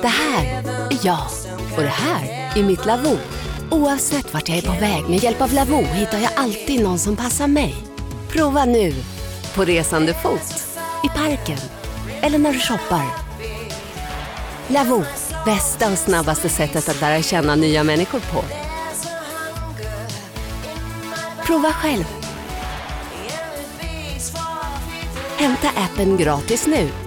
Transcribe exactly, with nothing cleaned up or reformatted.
Det här är jag och det här är mitt Lavoo. Oavsett vart jag är på väg med hjälp av Lavoo hittar jag alltid någon som passar mig. Prova nu på resande fot, i parken eller när du shoppar. Lavoo, bästa och snabbaste sättet att lära känna nya människor på. Prova själv. Hämta appen gratis nu